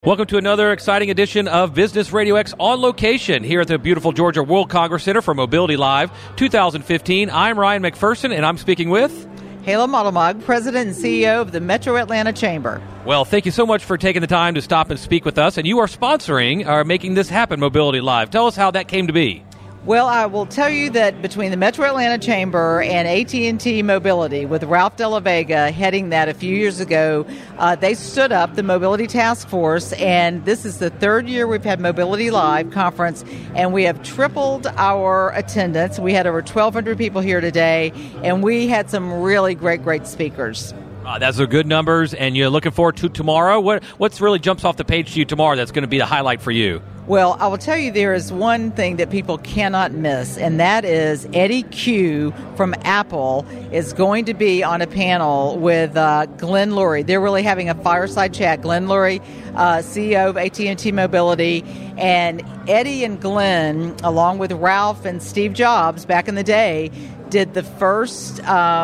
Welcome to another exciting edition of Business Radio X on location here at the beautiful Georgia World Congress Center for Mobility Live 2015. I'm Ryan McPherson, and I'm speaking with Hala Moddelmog, President and CEO of the Metro Atlanta Chamber. Well, thank you so much for taking the time to stop and speak with us, and you are sponsoring or making this happen, Mobility Live. Tell us how that came to be. Well, I will tell you that between the Metro Atlanta Chamber and AT&T Mobility, with Ralph Della Vega heading that a few years ago, they stood up the Mobility Task Force, and this is the third year we've had Mobility Live conference, and we have tripled our attendance. We had over 1,200 people here today, and we had some really great speakers. Those are good numbers, and you're looking forward to tomorrow. What's really jumps off the page to you tomorrow that's going to be the highlight for you? Well, I will tell you there is one thing that people cannot miss, and that is Eddy Cue from Apple is going to be on a panel with Glenn Lurie. They're really having a fireside chat. Glenn Lurie, CEO of AT&T Mobility, and Eddy and Glenn, along with Ralph and Steve Jobs back in the day, did the first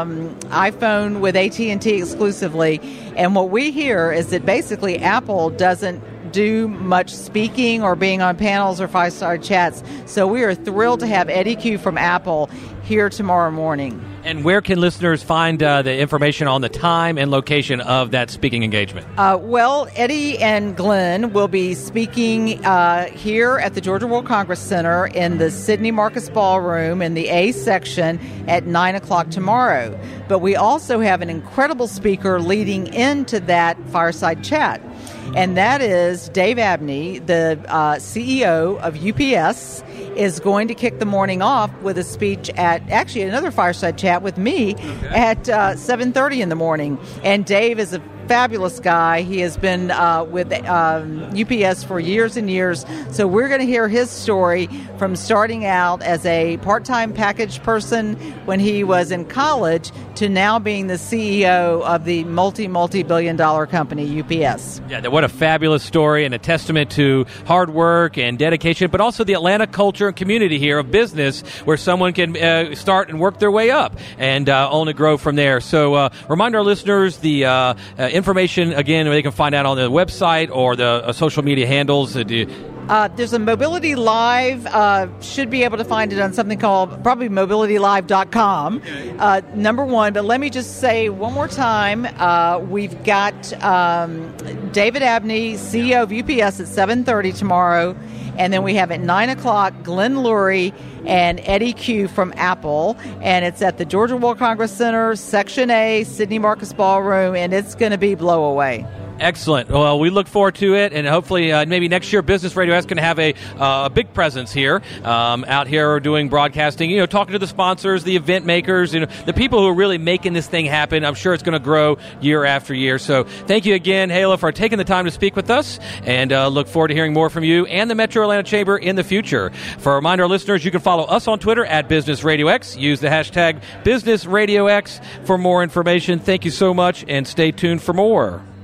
iPhone with AT&T exclusively. And what we hear is that basically Apple doesn't do much speaking or being on panels or five-star chats. So we are thrilled to have Eddy Cue from Apple here tomorrow morning. And where can listeners find the information on the time and location of that speaking engagement? Well, Eddy and Glenn will be speaking here at the Georgia World Congress Center in the Sidney Marcus Ballroom in the A section at 9 o'clock tomorrow. But we also have an incredible speaker leading into that fireside chat. And that is Dave Abney, the CEO of UPS, is going to kick the morning off with a speech at actually another fireside chat with me at 7:30 in the morning. And Dave is a fabulous guy. He has been with UPS for years and years. So we're going to hear his story from starting out as a part-time package person when he was in college to now being the CEO of the multi-billion-dollar company UPS. Yeah, what a fabulous story and a testament to hard work and dedication, but also the Atlanta culture and community here of business where someone can start and work their way up and only grow from there. So remind our listeners the information, again, they can find out on the website or the social media handles. There's a Mobility Live, should be able to find it on something called probably mobilitylive.com, number one. But let me just say one more time, we've got David Abney, CEO of UPS, at 7:30 tomorrow. And then we have at 9 o'clock Glenn Lurie and Eddy Cue from Apple. And it's at the Georgia World Congress Center, Section A, Sidney Marcus Ballroom, and it's going to be blow away. Excellent. Well, we look forward to it, and hopefully maybe next year Business Radio X can have a big presence here, out here doing broadcasting, talking to the sponsors, the event makers, the people who are really making this thing happen. I'm sure it's going to grow year after year. So thank you again, Hala, for taking the time to speak with us, and look forward to hearing more from you and the Metro Atlanta Chamber in the future. For a reminder, our listeners, you can follow us on Twitter at Business Radio X. Use the hashtag Business Radio X for more information. Thank you so much, and stay tuned for more.